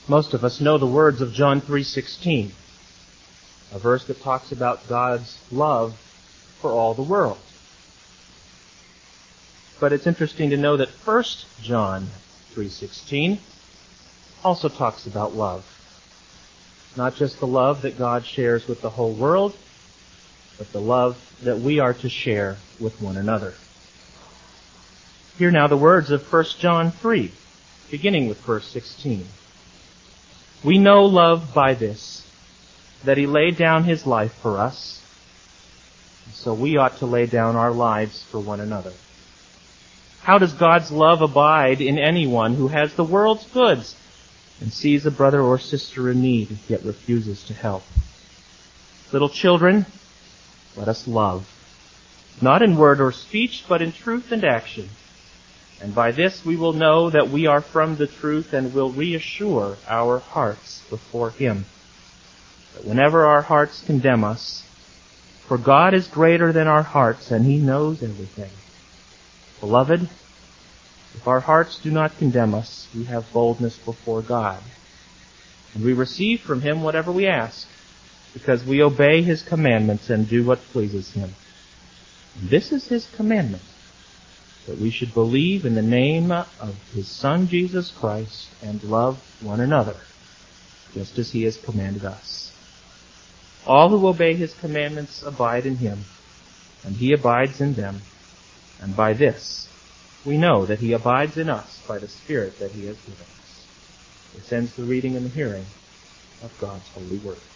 Most of us know the words of John 3:16, a verse that talks about God's love for all the world. But it's interesting to know that 1 John 3:16 also talks about love. Not just the love that God shares with the whole world, but the love that we are to share with one another. Hear now the words of 1 John 3, beginning with verse 16. We know love by this, that He laid down His life for us, so we ought to lay down our lives for one another. How does God's love abide in anyone who has the world's goods and sees a brother or sister in need, yet refuses to help? Little children, let us love, not in word or speech, but in truth and action. And by this we will know that we are from the truth and will reassure our hearts before Him. But whenever our hearts condemn us, for God is greater than our hearts, and He knows everything. Beloved, if our hearts do not condemn us, we have boldness before God, and we receive from Him whatever we ask, because we obey His commandments and do what pleases Him. And this is His commandment, that we should believe in the name of His Son, Jesus Christ, and love one another, just as He has commanded us. All who obey His commandments abide in Him, and He abides in them. And by this we know that He abides in us by the Spirit that He has given us. This ends the reading and the hearing of God's holy word.